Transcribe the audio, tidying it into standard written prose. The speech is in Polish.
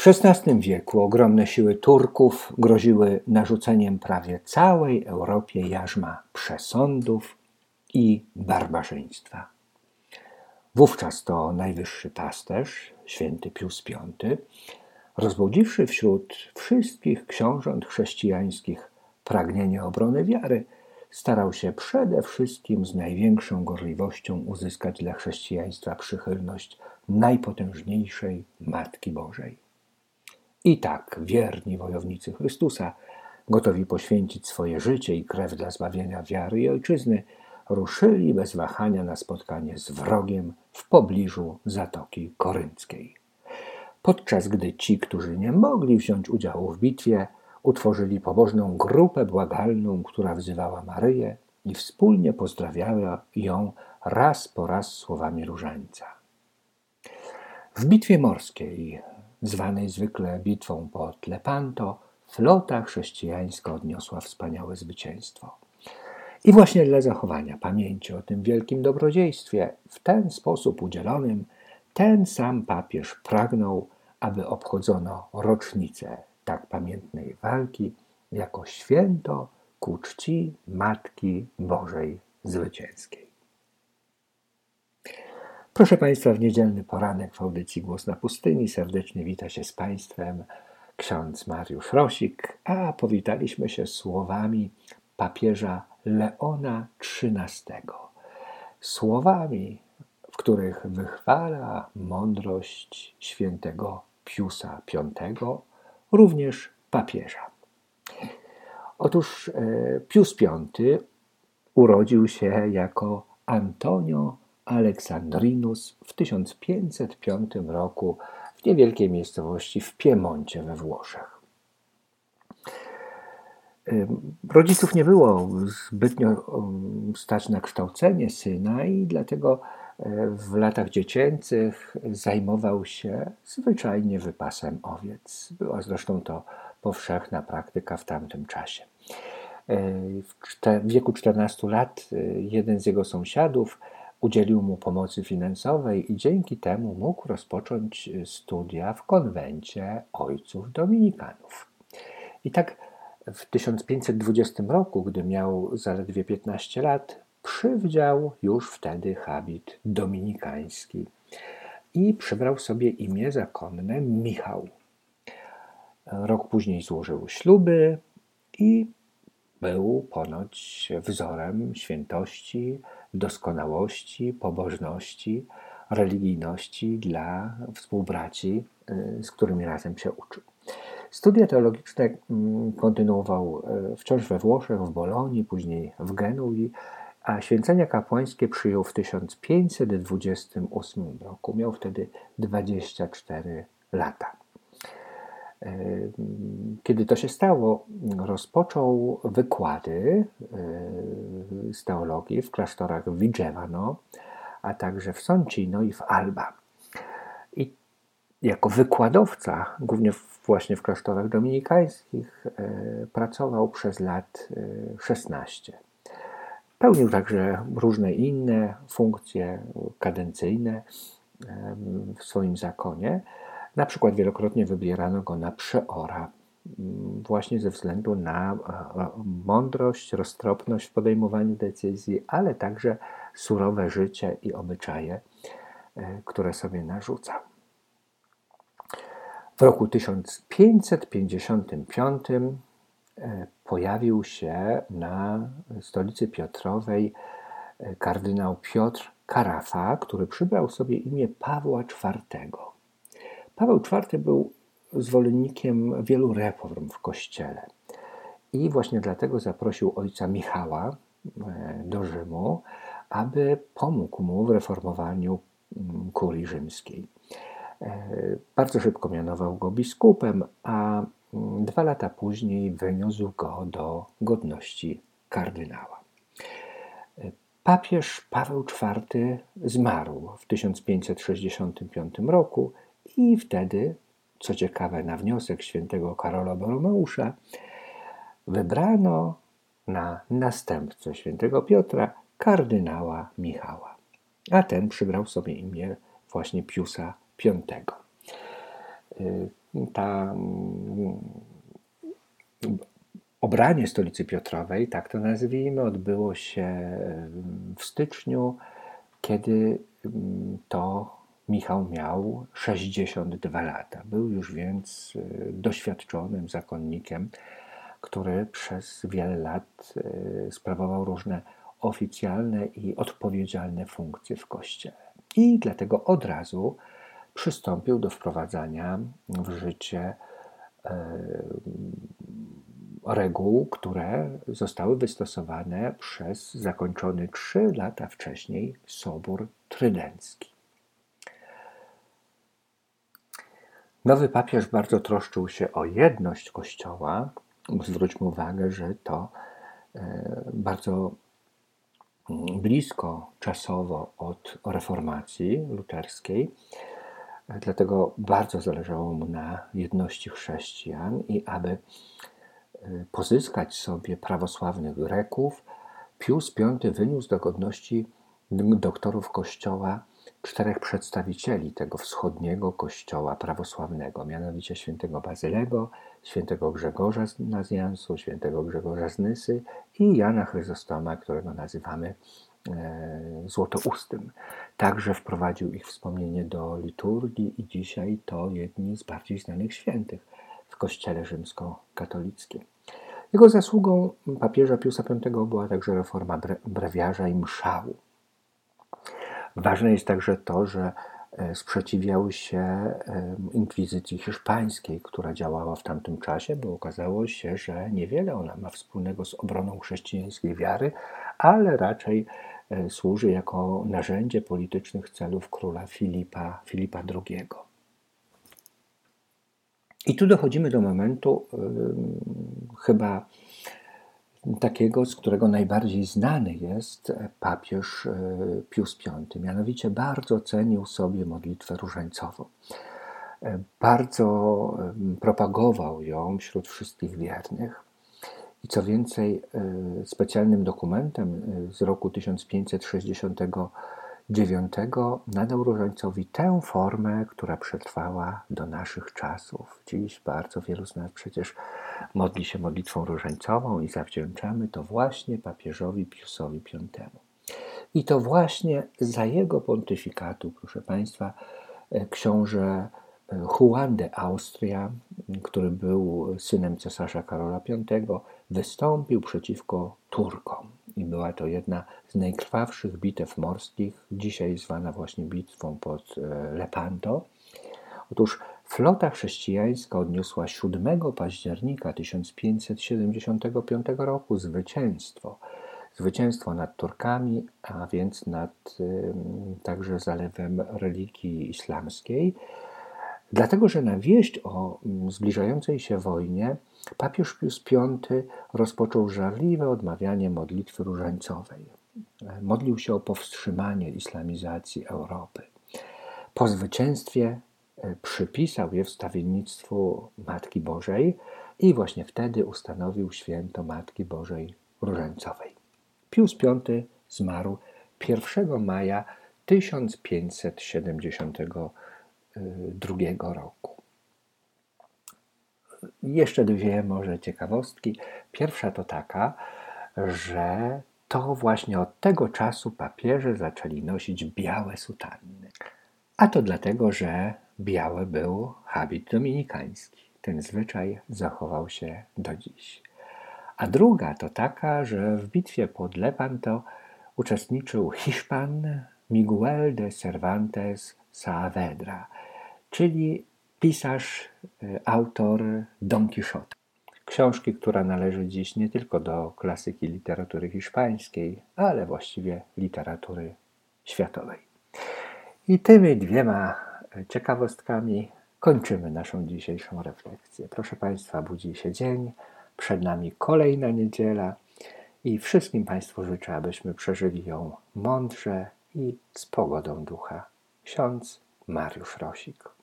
W XVI wieku ogromne siły Turków groziły narzuceniem prawie całej Europie jarzma przesądów i barbarzyństwa. Wówczas to najwyższy pasterz, święty Pius V, rozbudziwszy wśród wszystkich książąt chrześcijańskich pragnienie obrony wiary, starał się przede wszystkim z największą gorliwością uzyskać dla chrześcijaństwa przychylność najpotężniejszej Matki Bożej. I tak wierni wojownicy Chrystusa, gotowi poświęcić swoje życie i krew dla zbawienia wiary i ojczyzny, ruszyli bez wahania na spotkanie z wrogiem w pobliżu Zatoki Korynckiej. Podczas gdy ci, którzy nie mogli wziąć udziału w bitwie, utworzyli pobożną grupę błagalną, która wzywała Maryję i wspólnie pozdrawiała ją raz po raz słowami różańca. W bitwie morskiej, zwanej zwykle bitwą pod Lepanto, flota chrześcijańska odniosła wspaniałe zwycięstwo. I właśnie dla zachowania pamięci o tym wielkim dobrodziejstwie, w ten sposób udzielonym, ten sam papież pragnął, aby obchodzono rocznicę tak pamiętnej walki jako święto ku czci Matki Bożej Zwycięskiej. Proszę Państwa, w niedzielny poranek w audycji Głos na Pustyni serdecznie wita się z Państwem ksiądz Mariusz Rosik, a powitaliśmy się słowami papieża Leona XIII. Słowami, w których wychwala mądrość świętego Piusa V, również papieża. Otóż Pius V urodził się jako Antonio Alexandrinus w 1505 roku w niewielkiej miejscowości w Piemoncie we Włoszech. Rodziców nie było zbytnio stać na kształcenie syna i dlatego w latach dziecięcych zajmował się zwyczajnie wypasem owiec. Była zresztą to powszechna praktyka w tamtym czasie. W wieku 14 lat jeden z jego sąsiadów udzielił mu pomocy finansowej i dzięki temu mógł rozpocząć studia w konwencie ojców dominikanów. I tak w 1520 roku, gdy miał zaledwie 15 lat, przywdział już wtedy habit dominikański i przybrał sobie imię zakonne Michał. Rok później złożył śluby i był ponoć wzorem świętości, doskonałości, pobożności, religijności dla współbraci, z którymi razem się uczył. Studia teologiczne kontynuował wciąż we Włoszech, w Bolonii, później w Genui, a święcenia kapłańskie przyjął w 1528 roku. Miał wtedy 24 lata. Kiedy to się stało, rozpoczął wykłady z teologii w klasztorach w Vigevano, a także w Soncino i w Alba. I jako wykładowca, głównie właśnie w klasztorach dominikańskich, pracował przez lat 16. Pełnił także różne inne funkcje kadencyjne w swoim zakonie. Na przykład wielokrotnie wybierano go na przeora właśnie ze względu na mądrość, roztropność w podejmowaniu decyzji, ale także surowe życie i obyczaje, które sobie narzucał. W roku 1555 pojawił się na stolicy Piotrowej kardynał Piotr Carafa, który przybrał sobie imię Pawła IV. Paweł IV był zwolennikiem wielu reform w Kościele i właśnie dlatego zaprosił ojca Michała do Rzymu, aby pomógł mu w reformowaniu kurii rzymskiej. Bardzo szybko mianował go biskupem, a 2 lata później wyniósł go do godności kardynała. Papież Paweł IV zmarł w 1565 roku i wtedy, co ciekawe, na wniosek świętego Karola Boromeusza, wybrano na następcę świętego Piotra kardynała Michała, a ten przybrał sobie imię właśnie Piusa V. Obranie stolicy Piotrowej, tak to nazwijmy, odbyło się w styczniu, kiedy to Michał miał 62 lata. Był już więc doświadczonym zakonnikiem, który przez wiele lat sprawował różne oficjalne i odpowiedzialne funkcje w Kościele. I dlatego od razu przystąpił do wprowadzania w życie reguł, które zostały wystosowane przez zakończony 3 lata wcześniej Sobór Trydencki. Nowy papież bardzo troszczył się o jedność Kościoła. Zwróćmy uwagę, że to bardzo blisko czasowo od reformacji luterskiej. Dlatego bardzo zależało mu na jedności chrześcijan i aby pozyskać sobie prawosławnych Greków, Pius V wyniósł do godności doktorów Kościoła 4 przedstawicieli tego wschodniego Kościoła prawosławnego, mianowicie świętego Bazylego, świętego Grzegorza Nazjansu, świętego Grzegorza z Nysy i Jana Chryzostoma, którego nazywamy Złotoustym. Także wprowadził ich wspomnienie do liturgii i dzisiaj to jedni z bardziej znanych świętych w Kościele rzymskokatolickim. Jego zasługą papieża Piusa V była także reforma brewiarza i mszału. Ważne jest także to, że sprzeciwiał się inkwizycji hiszpańskiej, która działała w tamtym czasie, bo okazało się, że niewiele ona ma wspólnego z obroną chrześcijańskiej wiary, ale raczej służy jako narzędzie politycznych celów króla Filipa II. I tu dochodzimy do momentu chyba takiego, z którego najbardziej znany jest papież Pius V. Mianowicie bardzo cenił sobie modlitwę różańcową. Bardzo propagował ją wśród wszystkich wiernych. I co więcej, specjalnym dokumentem z roku 1569 nadał różańcowi tę formę, która przetrwała do naszych czasów. Dziś bardzo wielu z nas przecież modli się modlitwą różańcową i zawdzięczamy to właśnie papieżowi Piusowi V. I to właśnie za jego pontyfikatu, proszę Państwa, książę Juan de Austria, który był synem cesarza Karola V, wystąpił przeciwko Turkom. I była to jedna z najkrwawszych bitew morskich, dzisiaj zwana właśnie bitwą pod Lepanto. Otóż flota chrześcijańska odniosła 7 października 1575 roku zwycięstwo nad Turkami, a więc nad także zalewem religii islamskiej, dlatego że na wieść o zbliżającej się wojnie papież Pius V rozpoczął żarliwe odmawianie modlitwy różańcowej. Modlił się o powstrzymanie islamizacji Europy. Po zwycięstwie przypisał je wstawiennictwu Matki Bożej i właśnie wtedy ustanowił święto Matki Bożej Różańcowej. Pius V zmarł 1 maja 1572 roku. Jeszcze 2 może ciekawostki. Pierwsza to taka, że to właśnie od tego czasu papieże zaczęli nosić białe sutanny. A to dlatego, że biały był habit dominikański. Ten zwyczaj zachował się do dziś. A druga to taka, że w bitwie pod Lepanto uczestniczył Hiszpan Miguel de Cervantes Saavedra, czyli pisarz, autor Don Quixote. Książki, która należy dziś nie tylko do klasyki literatury hiszpańskiej, ale właściwie literatury światowej. I tymi 2 ciekawostkami kończymy naszą dzisiejszą refleksję. Proszę Państwa, budzi się dzień, przed nami kolejna niedziela i wszystkim Państwu życzę, abyśmy przeżyli ją mądrze i z pogodą ducha. Ksiądz Mariusz Rosik.